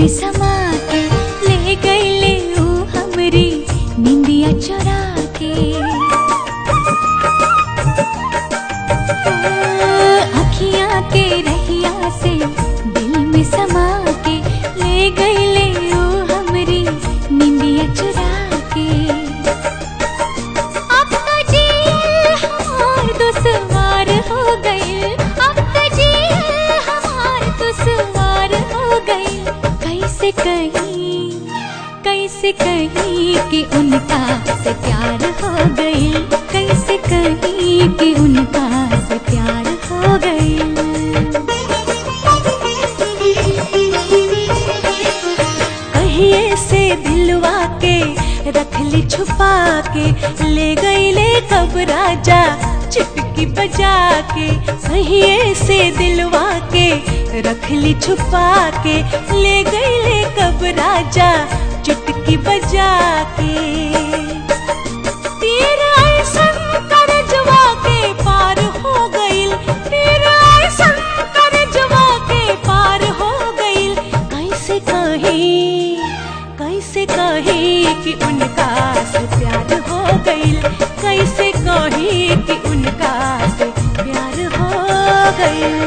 में समा के ले गईले ऊ हमरी निंदिया चुरा के। अखियां के रहिया से दिल में समा के ले गईले ऊ हमरी निंदिया चुरा के। अब तो जील हमार दुश्वार हो गई, अब तो जील हमार दुश्वार हो गई। कैसे कहीं कि उनका से प्यार हो गई, कैसे कहीं कि उनका से प्यार हो गई। कहिए से दिलवा के रखली छुपा के ले गई ले कब राजा चुटकी बजा के। कहिए से दिलवा के रखली छुपा के ले गई ले कब राजा चुटकी बजा के। तेरा ऐसन करजवा के पार हो गईल, तेरा ऐसन करजवा के पार हो गईल। कैसे कहीं कि उनका से प्यार हो गईल, कैसे कहीं कि उनका से प्यार हो गईल।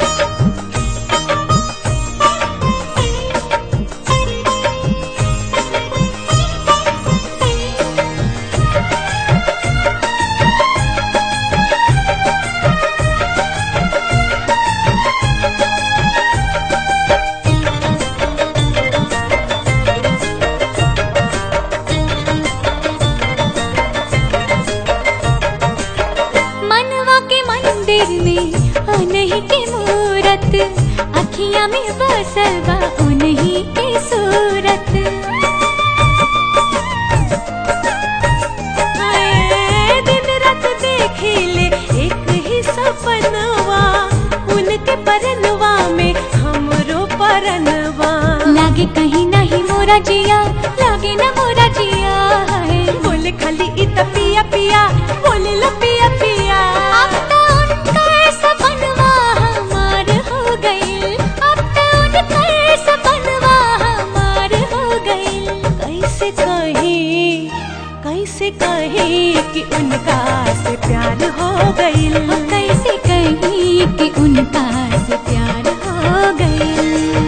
उन्हीं की मूरत अखियां में बसल बा, उन्हीं की सूरत। दिन रात देखी ले एक ही सपनवा, उनके परनवा में हमरो परनवा। लागे कहीं नहीं मोरा जिया, लागे ना मोरा जिया। बोले खाली इता पिया पिया, बोले ला पिया पिया। कैसे कहीं कि उनका से प्यार हो गईल, कैसे कहीं कि उनका से प्यार हो गईल।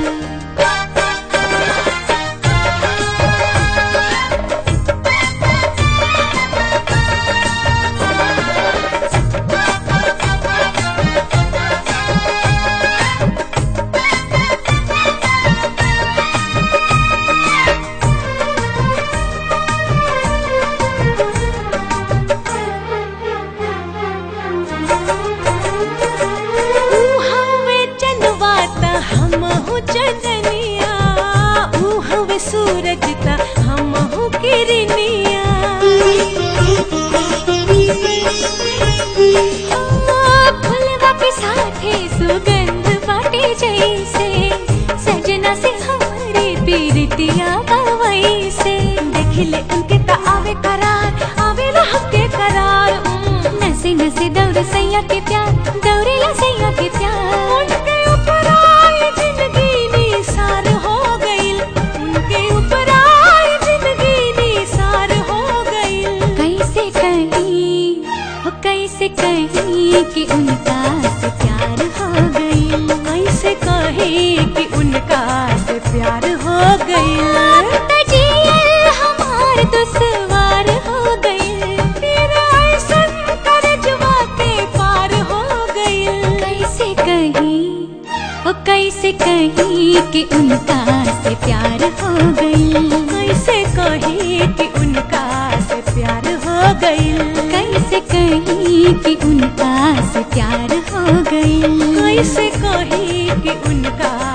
सूरज ता हम हो किरनिया, फुलवा पे साथे सुगंध बाटे जैसे। सजना से हमारे पीरतिया बवई से। देखिले उनके ता आवे करार, आवे रहम के करार। नसे नसे दौड़ सैया के प्यार, दौड़ेला सैया के प्यार। उनके ऊपर आए जिंदगी निसार हो गईल, उनके ऊपर आए जिंदगी निसार हो गईल। कैसे कहीं कि उनका से प्यार हो गईल, कैसे कहीं कि उनका से प्यार हो गईल। हमार दुश्वार हो गईल, तेरा ऐसन करजवा के पार हो गईल। कैसे कहीं कि उनका से प्यार हो गईल, कैसे कहीं कि उनका से प्यार हो गईल। कैसे कहीं कि उनका से प्यार हो गईल, कैसे कहीं कि उनका